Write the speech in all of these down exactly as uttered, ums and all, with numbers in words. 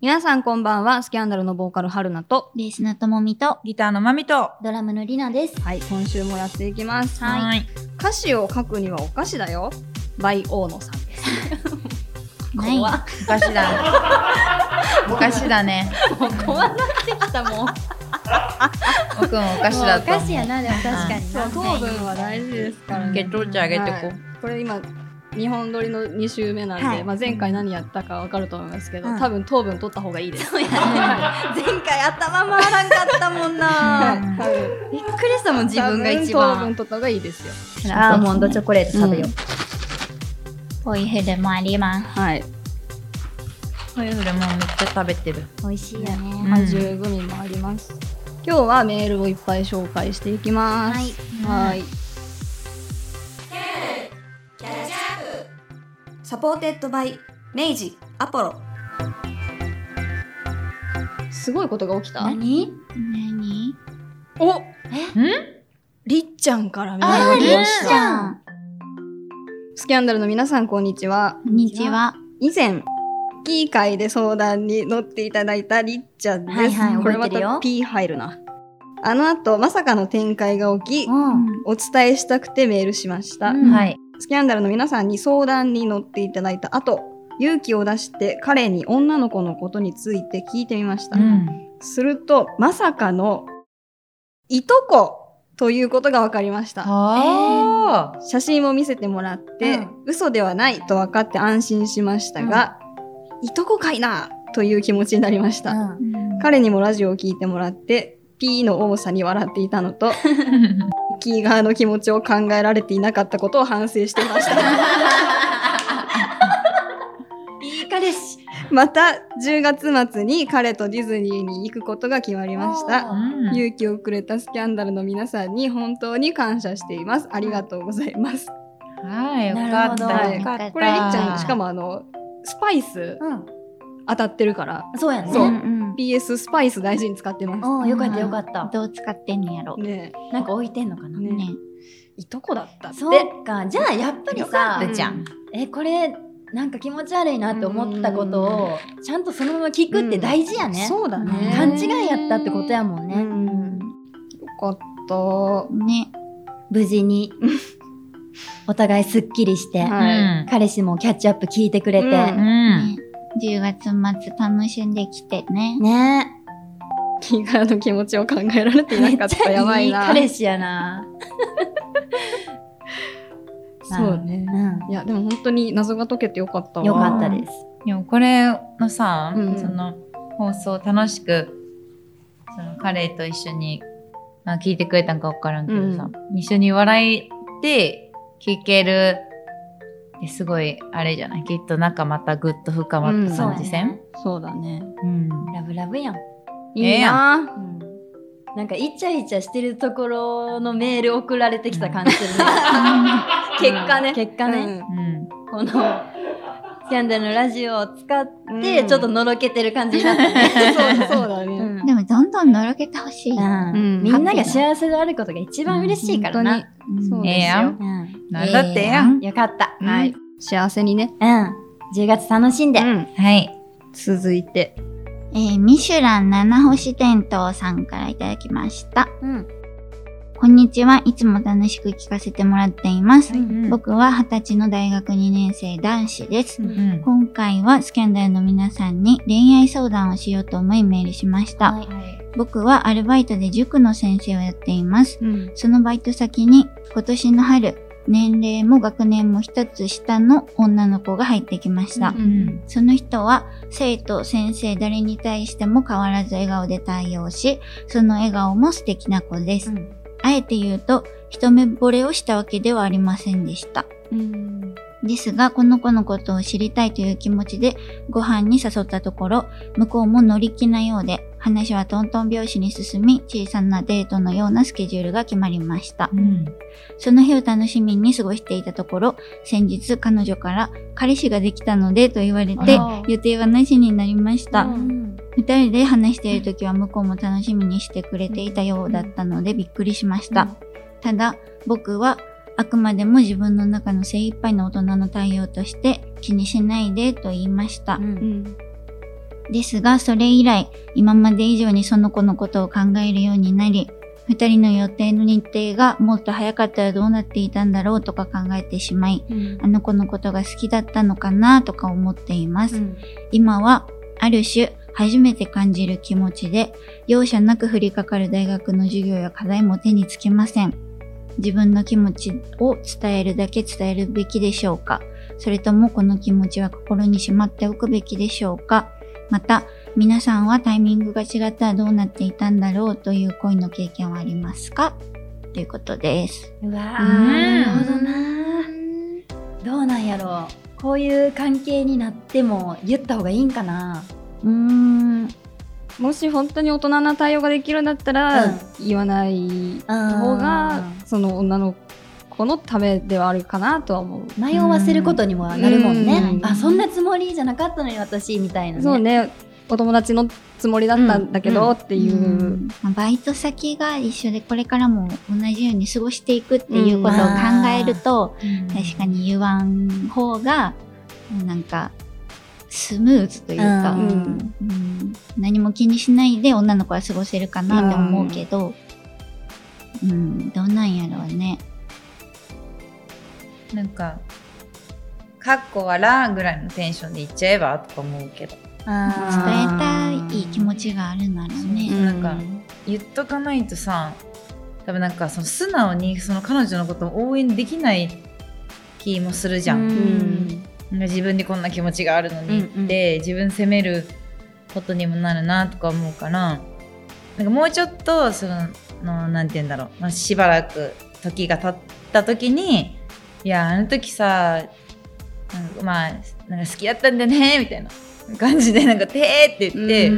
皆さんこんばんは。スキャンダルのボーカル春菜とベースのともみとギターのまみとドラムのりなです。 はい、今週もやっていきます。 はい。 歌詞を書くにはお菓子だよ。バイ大野さんです。 ない怖っお菓子だね。お菓子だね。 もう怖なってきたもん。 僕もお菓子だと思う。 お菓子やな、でも確かにそう、糖分は大事ですからね。 血糖値上げてこう、 はい、これ今にほん撮りのに週目なんで、 はい、 まあ、前回何やったか分かると思いますけど、うん、多分糖分取った方がいいです。 そうやね。前回頭回らんかったもんな。びっくりしたもん、自分が一番。 糖分取った方がいいですよ。 アーモンドチョコレート食べよう。 ホイフルもあります。 はい。 ホイフルもめっちゃ食べてる。 美味しいよね。 果汁グミもあります。今日はメールをいっぱい紹介していきます。はい。はい。サポーテッドバイ明治アポロ。すごいことが起きた。 何？何？ お、 ん？ りっちゃんからメーあー、 ルが来りっました。 ちゃん。 スキャンダルの皆さんこんにちは。 こんにちは。 以前P 会で相談に乗っていただいたりっちゃんです。 はいはい、 これま覚えてるよ。 た P 入るな。あの後まさかの展開が起き、 うん、 お伝えしたくてメールしました。 うん、 はい。 スキャンダルの皆さんに相談に乗っていただいた後、勇気を出して彼に女の子のことについて聞いてみました。 うん、 するとまさかのいとこということが分かりました。 あー、 写真を見せてもらって、うん、嘘ではないと分かって安心しましたが、うん、いとこかいなという気持ちになりました。うん、彼にもラジオを聞いてもらって P の多さに笑っていたのとキー側の気持ちを考えられていなかったことを反省していました。 いい彼氏。 またじゅうがつ末に彼とディズニーに行くことが決まりました。うん、勇気をくれたスキャンダルの皆さんに本当に感謝しています。ありがとうございます。 はい、よかった。よかった。 これりっちゃんしかもあのスパイス、うん、当たってるから。 そうやね。 そう、うん、ピーエス スパイス大事に使ってます。 お、よかったよかった。 どう使ってんのやろ。 ね、 なんか置いてんのかな。ね、 ね、いとこだったって。 そうか。じゃあやっぱりさ、 じゃん。 え、これなんか気持ち悪いなって思ったことをちゃんとそのまま聞くって大事やね。 うん、そうだね。 勘違いやったってことやもんね。うん、 よかったね。無事にお互いすっきりして、はい、彼氏もキャッチアップ聞いてくれて、うんね、じゅうがつ末楽しんできてね。 ね。 キーガーの気持ちを考えられていなかった。やばいな。 いい彼氏やな。 そうね、うん、いやでも本当に謎が解けてよかったわ。 よかったです。 でもこれのさ、 うん、 その放送楽しくその彼と一緒に、まあ、聞いてくれたんか分からんけどさ、うん、一緒に笑いで聞けるってすごいあれじゃない。きっと仲またぐっと深まった感じせん、 うん、そうだね、 うん、 ラブラブやん。 いいな、 うん、なんかイチャイチャしてるところのメール送られてきた感じするね。結果ね。結果ね。うん、このスキャンダルのラジオを使ってちょっとのろけてる感じになったね。 そう、そうだね、 うん。でもどんどんのろけてほしい、 うんうん。みんなが幸せであることが一番嬉しいからな。 うん、そうですよ。ええやん。 なんだってやん。 よかった。 はい。幸せにね。 うん。じゅうがつ楽しんで。うん、 はい。 続いて。 えー、ミシュランななほし店頭さんからいただきました。うん、こんにちは。いつも楽しく聞かせてもらっています。うん、僕ははたちの大学にねん生男子です、うん。今回はスキャンダルの皆さんに恋愛相談をしようと思いメールしました。はい、僕はアルバイトで塾の先生をやっています。うん、そのバイト先に今年の春、年齢も学年も一つ下の女の子が入ってきました。うん、その人は生徒、先生、誰に対しても変わらず笑顔で対応し、その笑顔も素敵な子です。うん、あえて言うと、一目惚れをしたわけではありませんでした。うん、ですが、この子のことを知りたいという気持ちでご飯に誘ったところ、向こうも乗り気なようで、話はトントン拍子に進み、小さなデートのようなスケジュールが決まりました。うん、その日を楽しみに過ごしていたところ、先日彼女から彼氏ができたのでと言われて、予定はなしになりました。うん、二人で話しているときは向こうも楽しみにしてくれていたようだったのでびっくりしました。うん、ただ、僕はあくまでも自分の中の精一杯の大人の対応として気にしないでと言いました。うん、 ですが、それ以来、今まで以上にその子のことを考えるようになり、二人の予定の日程がもっと早かったらどうなっていたんだろうとか考えてしまい、うん、あの子のことが好きだったのかなとか思っています。うん、今は、ある種、初めて感じる気持ちで、容赦なく降りかかる大学の授業や課題も手につけません。自分の気持ちを伝えるだけ伝えるべきでしょうか？それともこの気持ちは心にしまっておくべきでしょうか？また、皆さんはタイミングが違ったらどうなっていたんだろうという恋の経験はありますか？ということです。 うわー、なるほどな。どうなんやろう。こういう関係になっても言った方がいいんかな。 うーん。もし本当に大人な対応ができるんだったら、うん、言わない方がその女の子のためではあるかなとは思う。 迷わせることにもなるもんね。うん、あ、そんなつもりじゃなかったのに私みたいなね。 そうね。お友達のつもりだったんだけど、うん、っていう、うんうん、バイト先が一緒でこれからも同じように過ごしていくっていうことを考えると、うん、確かに言わん方がなんかスムーズというか、うんうん、何も気にしないで女の子は過ごせるかなって思うけど、うん、うん、どうなんやろうね。 なんかカッコはラぐらいのテンションで言っちゃえばとか思うけど、 あ伝えたい気持ちがあるならね、 うん、なんか言っとかないとさ、多分なんかその素直にその彼女のことを応援できない気もするじゃん、うん自分にこんな気持ちがあるのにって、うんうん、自分責めることにもなるなとか思うから、なんかもうちょっとそののなんて言うんだろう、まあ、しばらく時が経った時に、いやあの時さなんかまあなんか好きだったんだねみたいな感じでなんかてーって言って、うん、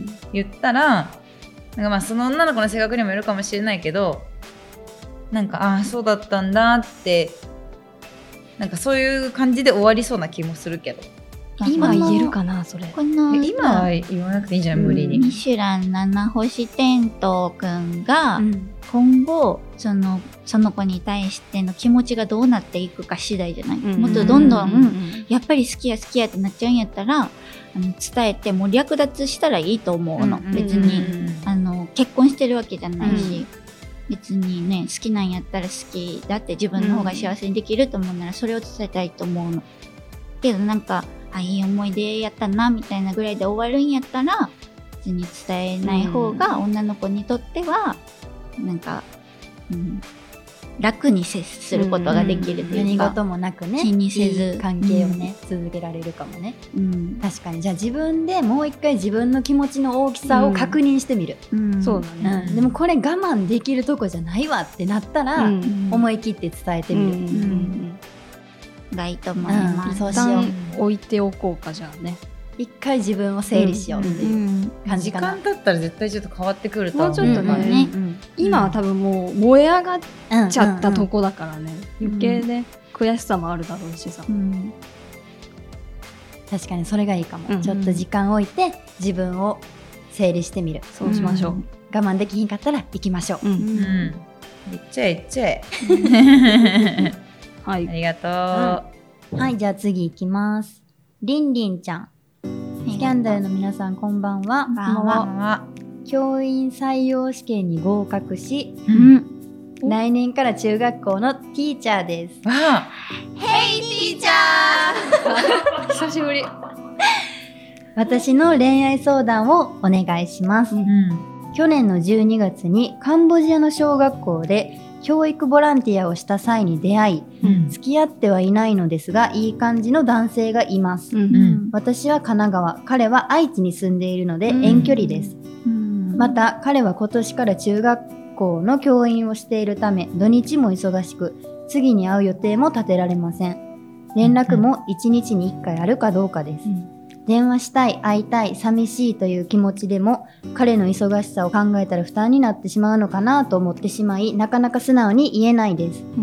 言ったら、なんかまあその女の子の性格にもよるかもしれないけど、なんかああそうだったんだってなんかそういう感じで終わりそうな気もするけど、 今言えるかなそれ。 この今は言わなくていいんじゃない、無理に。 ミシュラン七星テントくんが今後そのその子に対しての気持ちがどうなっていくか次第じゃない、うん、もっとどんどん、うん、やっぱり好きや好きやってなっちゃうんやったら、あの伝えてもう略奪したらいいと思うの、うん、別に、うん、あの結婚してるわけじゃないし、うん別にね、好きなんやったら好きだって自分の方が幸せにできると思うならそれを伝えたいと思うの。けどなんか、あ、いい思い出やったなみたいなぐらいで終わるんやったら別に伝えない方が女の子にとってはなんか、うん、楽に接することができるというか、 何事もなくね気にせずいい関係をね、うん、続けられるかもね、 うん、 確かに。じゃあ自分でもう一回自分の気持ちの大きさを確認してみる、 うんうん、そうだね、 うん、でもこれ我慢できるとこじゃないわってなったら、うん、思い切って伝えてみる、うんうんうんがいいと思います、 うん、そうしよう。置いておこうかじゃあね、 一回自分を整理しようっていう感じかな、 うんうん、時間経ったら絶対ちょっと変わってくると思う。もうちょっとね、うんうん、今は多分もう燃え上がっちゃったとこだからね、うんうんうん、余計ね悔しさもあるだろうしさ、うん、 確かにそれがいいかも、うんうん、ちょっと時間置いて自分を整理してみる。 そうしましょう、うん、 我慢できひんかったら行きましょう、うんうん、 いっちゃえいっちゃえはい、ありがとう、 うん、はい、じゃあ次いきます。りんりんちゃん、スキャンダルの皆さんこんばんは。こんばんは。教員採用試験に合格し、うん、来年から中学校のティーチャーです。 わあ、 ヘイティーチャー久しぶり。 私の恋愛相談をお願いします、うん、去年のじゅうにがつにカンボジアの小学校で教育ボランティアをした際に出会い、うん、付き合ってはいないのですがいい感じの男性がいます、うん、私は神奈川、彼は愛知に住んでいるので遠距離です、うん、また彼は今年から中学校の教員をしているため土日も忙しく次に会う予定も立てられません。連絡もいちにちにいっかいあるかどうかです、うん、電話したい、会いたい、寂しいという気持ちでも彼の忙しさを考えたら負担になってしまうのかなと思ってしまい、なかなか素直に言えないです、うん、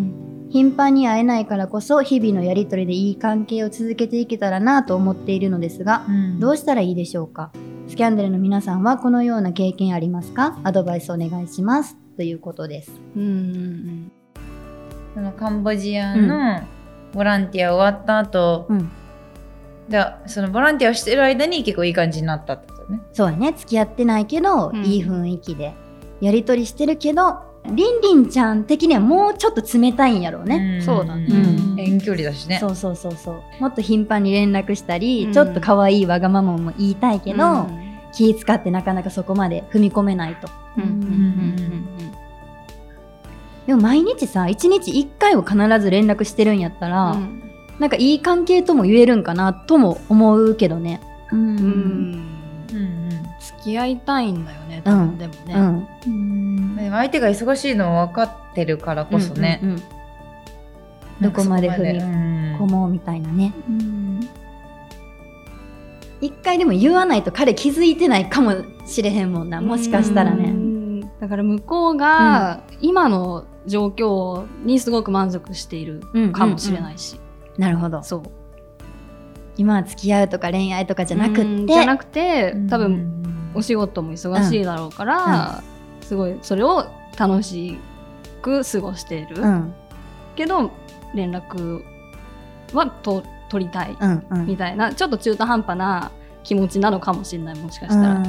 頻繁に会えないからこそ日々のやりとりでいい関係を続けていけたらなと思っているのですが、うん、どうしたらいいでしょうか。スキャンダルの皆さんはこのような経験ありますか？アドバイスお願いしますということです。うんうんうん、 そのカンボジアのボランティア終わった後、うん、 じゃあそのボランティアをしてる間に結構いい感じになったってことね。 そうやね、付き合ってないけど、うん、いい雰囲気でやり取りしてるけど、りんりんちゃん的にはもうちょっと冷たいんやろうね。 うん、そうだね、 うん、遠距離だしね。 そうそうそうそう、もっと頻繁に連絡したり、うん、ちょっと可愛いわがままも言いたいけど、うん、気使ってなかなかそこまで踏み込めないと。でも毎日さ、いちにちいっかいを必ず連絡してるんやったら、うん、なんかいい関係とも言えるんかなとも思うけどね。うんうんうんうん、付き合いたいんだよね、多分。でもね、うんうん、でも相手が忙しいのを分かってるからこそね、うんうんうん、 どこまで踏み込もうみたいなね。一回でも言わないと彼気づいてないかもしれへんもんな、もしかしたらね。 だから向こうが今の状況にすごく満足しているかもしれないし、 うんうんうん、なるほど。 そう、 今は付き合うとか恋愛とかじゃなくってじゃなくて多分お仕事も忙しいだろうから、うん、すごいそれを楽しく過ごしている、うん、けど連絡はと取りたいみたいな、うんうん、ちょっと中途半端な気持ちなのかもしれない、もしかしたら、うんうん、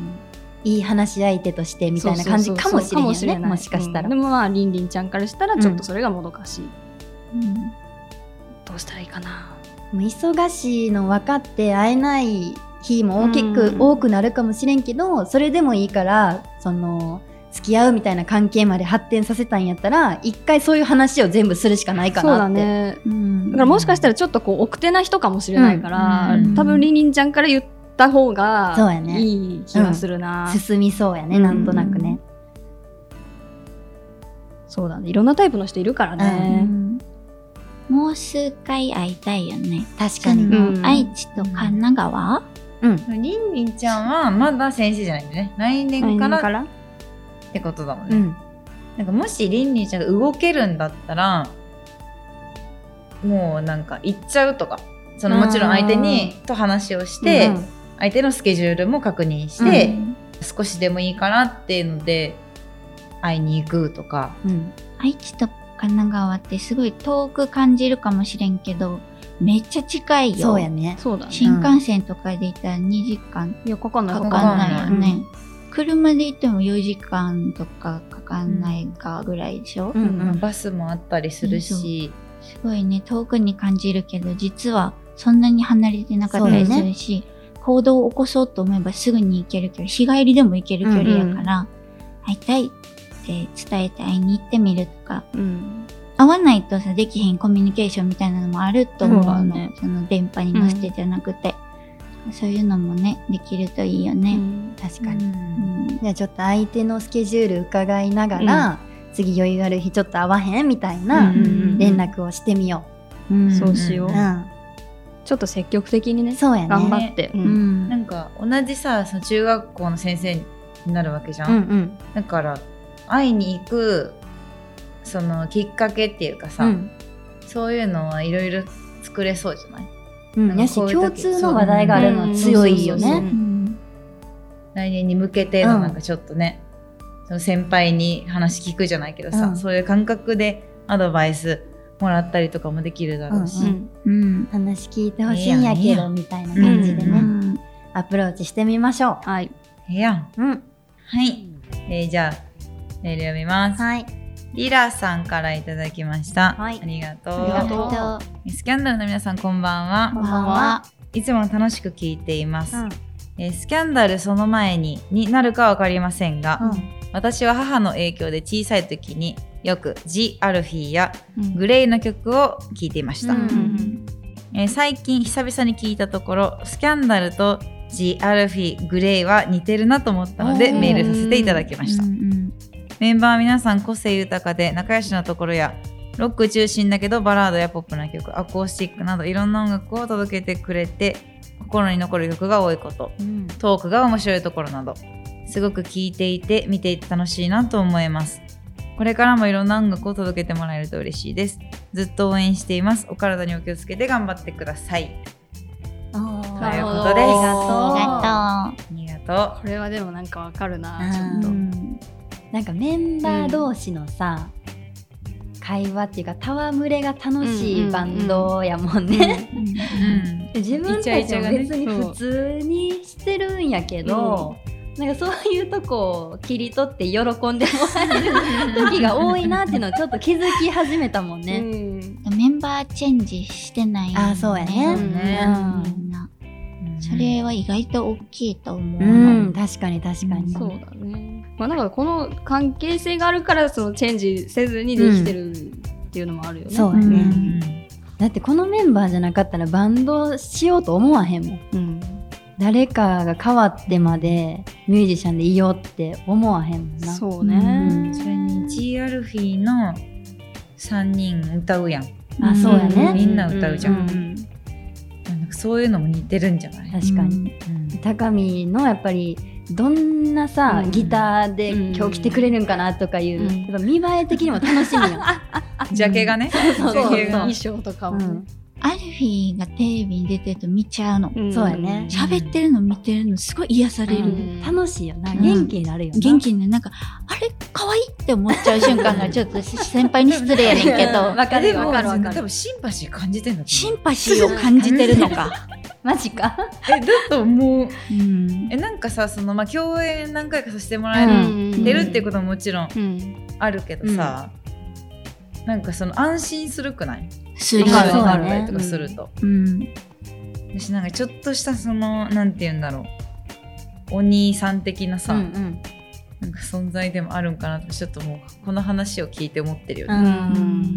いい話し相手としてみたいな感じかもしれないよね、もしかしたら、 うん、でもまありんりんちゃんからしたらちょっとそれがもどかしい、うんうん、どうしたらいいかな。 忙しいの分かって会えない日も大きく多くなるかもしれんけど、それでもいいからその付き合うみたいな関係まで発展させたんやったら一回そういう話を全部するしかないかなって。 そうだね、うん、だからもしかしたらちょっとこう奥手な人かもしれないから、うんうん、多分りんりんちゃんから言った方がいい気がするな、 うん、進みそうやね、なんとなくね、 うん、そうだね、いろんなタイプの人いるからね、 うん、もう数回会いたいよね。 確かに、 うん、愛知と神奈川、 うん、りんりんちゃんはまだ先生じゃないんだね、来年からからってことだもんね、うん、なんかもしりんりんちゃんが動けるんだったらもうなんか行っちゃうとか、そのもちろん相手にと話をして、うん、相手のスケジュールも確認して、うん、少しでもいいかなっていうので会いに行くとか、 うん、愛知と神奈川ってすごい遠く感じるかもしれんけどめっちゃ近いよ。 そうやね、 そうだね、 新幹線とかで行ったらにじかんいやかかんないかかんないよね、うん、車で行ってもよじかんとかかかんないかぐらいでしょ、 うんうんうん、バスもあったりするし、 すごいね遠くに感じるけど実はそんなに離れてなかったりするし、ね、行動を起こそうと思えばすぐに行ける距離、日帰りでも行ける距離やから、うんうん、会いたいって伝えて会いに行ってみるとか、うん、会わないとさできへんコミュニケーションみたいなのもあると思うの、うんね、その電波に乗せてじゃなくて、うん、そういうのもねできるといいよね、うん、 確かに、うん、じゃあちょっと相手のスケジュール伺いながら、うん、次余裕ある日ちょっと会わへんみたいな連絡をしてみよう、 うんうんうん、そうしよう、うん、ちょっと積極的にね、 そうやね、 頑張って、うんうん、 なんか同じさその中学校の先生になるわけじゃん、うんうん、だから会いに行くそのきっかけっていうかさ、うん、そういうのはいろいろ作れそうじゃない、 うん、やし共通の話題があるのは強いよね。 来年に向けてのなんかちょっとね、うん、その先輩に話聞くじゃないけどさ、うん、そういう感覚でアドバイスもらったりとかもできるだろうし、うんうんうん、話聞いてほしいんやけどみたいな感じでね、うん、アプローチしてみましょう。 はい、 ええやん、うん、はい、えー、じゃあメール読みます。 はい、 リラさんからいただきました、はい、ありがとう。 ありがとう。スキャンダルの皆さんこんばんは。 こんばんは。 いつも楽しく聞いています、うん、えー、スキャンダルその前にになるかわかりませんが、うん、私は母の影響で小さい時によくジ・アルフィーやグレイの曲を聴いていました、うん、えー、最近久々に聞いたところスキャンダルとジ・アルフィー、グレイは似てるなと思ったのでメールさせていただきました、うんうん、メンバーは皆さん個性豊かで仲良しなところやロック中心だけどバラードやポップな曲、アコースティックなどいろんな音楽を届けてくれて心に残る曲が多いこと、うん、トークが面白いところなどすごく聴いていて見ていて楽しいなと思います。これからもいろんな音楽を届けてもらえると嬉しいです。ずっと応援しています。お体にお気をつけて頑張ってください。ということです。ありがとう。 ありがとう。 これはでもなんかわかるな、ちょっと。 なんかメンバー同士のさ、うん、 会話っていうか戯れが楽しいバンドやもんね。自分たちも別に普通にしてるんやけど、なんかそういうとこを切り取って喜んでもらえる時が多いなっていうのをちょっと気づき始めたもんね。うん、 メンバーチェンジしてない、ね、 あ、そうやね。 うんうん、それは意外と大きいと思う。 うん、確かに確かに。 そうだね。まあなんかこの関係性があるからそのチェンジせずにできてるっていうのもあるよね。 うん、そうやね、うん。だってこのメンバーじゃなかったらバンドしようと思わへんもん。うん、誰かが変わってまでミュージシャンでいようって思わへんもんな。 そうね、 うん、それに ジーアルフィー のさんにん歌うやん。 あ、そうやね。 みんな歌うじゃん、うんうん、なんかそういうのも似てるんじゃない？ 確かに、うん、高見のやっぱりどんなさ、うん、ギターで今日来てくれるんかなとかいう、うん、やっぱ見栄え的にも楽しみよジャケがね、 そうそうそう、衣装とかもね、うん、 アルフィーがテレビに出てると見ちゃうの、 うん、そうやね。 喋ってるの見てるのすごい癒される、うん、 楽しいよな、元気になるよな、 うん、元気になる。なんかあれ可愛いって思っちゃう瞬間がちょっと先輩に失礼やねんけどわかるよ、わかるわかる。 多分シンパシー感じてんだ。 シンパシーを感じてるのかマジか。 え、だと思う、うん、え、なんかさ、そのまあ共演何回かさせてもらえる、出るっていうことももちろんあるけどさ、うん、なんかその安心するくない？ する、 分かったりとかすると、うん、私なんかちょっとしたそのなんて言うんだろう、お兄さん的なさ、うんうん、なんか存在でもあるんかなとちょっともうこの話を聞いて思ってるよね、うん、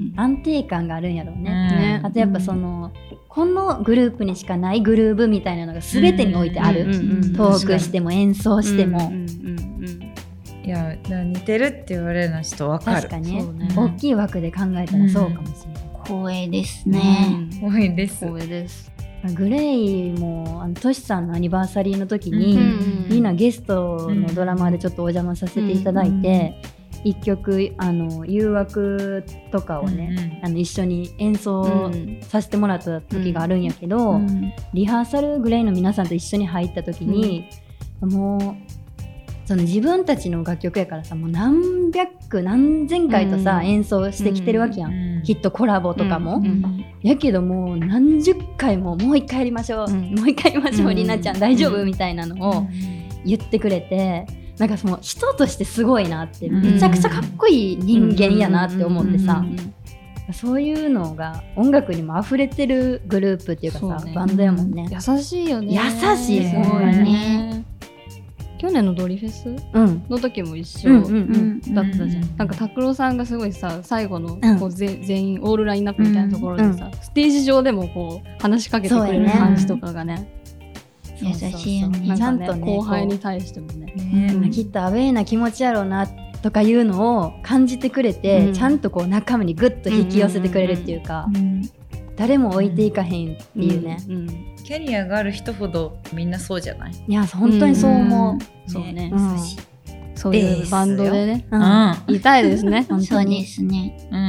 安定感があるんやろう ね, ね、あとやっぱその、うん、このグループにしかないグルーヴみたいなのが全てにおいてある、うんうんうん、トークしても演奏しても、うんうんうんうん、いや似てるって言われるのはちょっと分かる。 確かに、ね、大きい枠で考えたらそうかもしれない、うん、 光栄ですね、 うん、光栄です光栄です。 グレイもあのトシさんのアニバーサリーの時に、うんうんうん、みんなゲストのドラマでちょっとお邪魔させていただいて、うんうん、一曲あの誘惑とかをね、うんうん、あの一緒に演奏させてもらった時があるんやけど、うんうん、リハーサルグレイの皆さんと一緒に入った時に、うん、もうその自分たちの楽曲やからさ、もう何百何千回とさ、うん、演奏してきてるわけやん、うん、きっとコラボとかも、うんうん、やけどもう何十回ももう一回やりましょう、うん、もう一回やりましょう、うん、りなちゃん大丈夫、うん、みたいなのを言ってくれて、なんかその人としてすごいなって、うん、めちゃくちゃかっこいい人間やなって思ってさ、うんうんうんうん、そういうのが音楽にも溢れてるグループっていうかさ、ね、バンドやもんね。 優しいよね。 優しい、すごいね。 去年のドリフェス、うん、の時も一緒だったじゃん、うんうんうん、なんか拓郎さんがすごいさ、最後のこう、うん、全員オールラインナップみたいなところでさ、うん、ステージ上でもこう話しかけてくれる感じとかがね、 優しいよね。 ちゃんとね、 後輩に対しても ね, ね、うん、きっとアウェーな気持ちやろうなとかいうのを感じてくれて、うん、ちゃんとこう仲間にグッと引き寄せてくれるっていうか、うんうんうん、誰も置いていかへんっていうね、うんうんうん、 キャリアがある人ほどみんなそうじゃない？ いや本当にそう思う、うん、 そうね、うん、そういうバンドでね、うん、いたいですね本当にですね、 うんうん、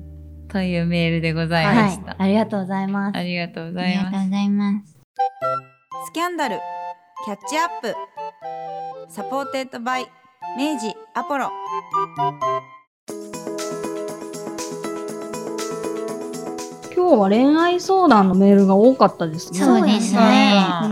というメールでございました、はい、 ありがとうございます。 ありがとうございます。 ありがとうございます。 スキャンダルキャッチアップサポーテッドバイ明治アポロ。 今日は恋愛相談のメールが多かったですね。 そうですね、うん、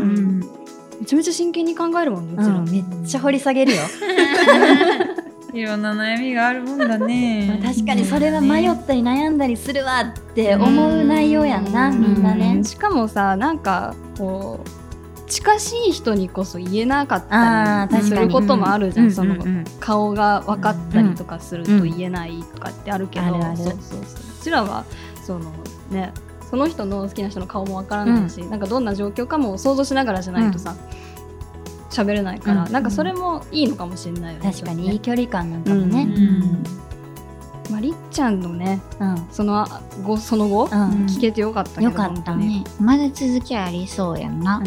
めちゃめちゃ真剣に考えるもんね、うちら、 うん、めっちゃ掘り下げるよいろんな悩みがあるもんだね確かにそれは迷ったり悩んだりするわって思う内容やんな、みんなね。 しかもさ、なんかこう近しい人にこそ言えなかったりすることもあるじゃん、うん、その、うんうんうん、顔が分かったりとかすると言えないとかってあるけど、うんうん、あるある。そうそうそう、うちらはそのね、その人の好きな人の顔もわからないし、うん、なんかどんな状況かも想像しながらじゃないとさ喋、うん、れないから、うん、なんかそれもいいのかもしれないよね。 確かにいい距離感なんかもね、うんうんまあ、りっちゃんのね、うん、その後、その後、うん、聞けてよかったけど、 よかったね。まだ続きありそうやんな、うん、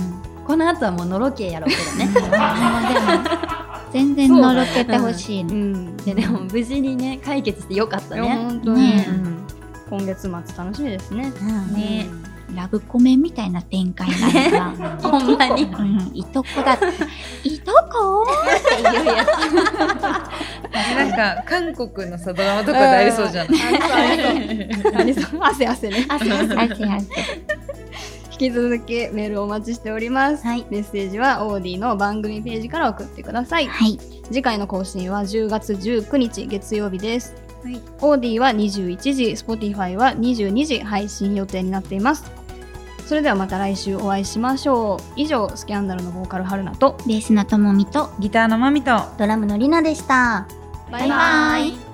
この後はもうのろけやろうけどねでも全然のろけてほしいの、うんうん、 で, でも無事にね解決してよかったね。 本当に、ね、うん、今月末楽しみですね。うん、 ね、ラブコメみたいな展開なのがほんまに、 うん、いとこだったいとこっていうやつなんかか韓国のさドラマとかでありそうじゃない？ ありそう。汗汗ね。 汗汗汗汗。 引き続きメールをお待ちしております、はい、メッセージはオーディの番組ページから送ってください、はい、次回の更新はじゅうがつじゅうくにち月曜日です、はい、オーディはにじゅういちじ、Spotify はにじゅうにじ配信予定になっています。それではまた来週お会いしましょう。以上、スキャンダルのボーカル春菜とベースのともみとギターのまみとドラムのりなでした。 バイバイ。